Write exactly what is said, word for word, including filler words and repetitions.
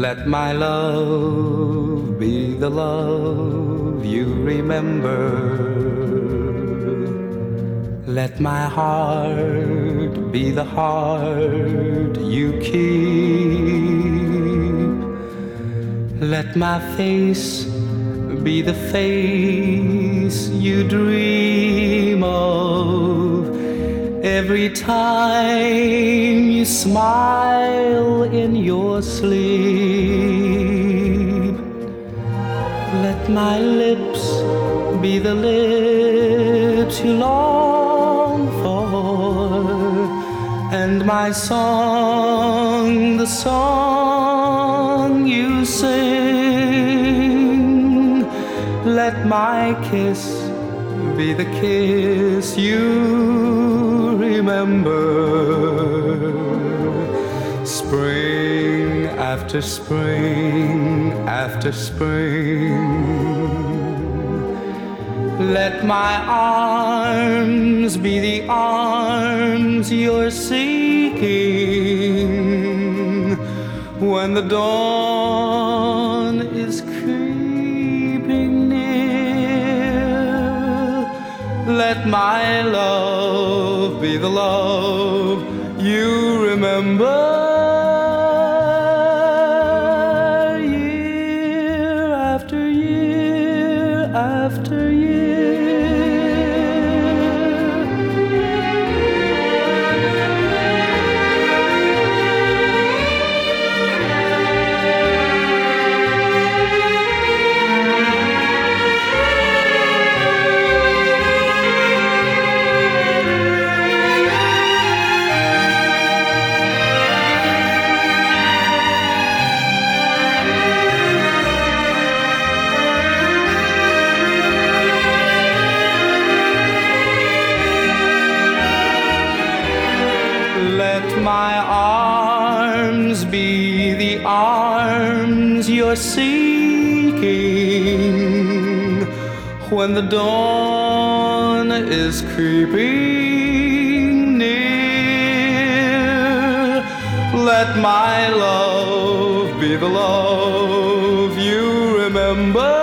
Let my love be the love you remember. Let my heart be the heart you keep. Let my face be the face you dream of every time you smile in your sleep. Let my lips be the lips you long for, and my song the song you sing. Let my kiss be the kiss you remember. Spring after spring after spring. Let my arms be the arms you're seeking when the dawn is creeping near. Let my love be the love you remember. Year after year after year. Let my arms be the arms you're seeking when the dawn is creeping near. Let my love be the love you remember.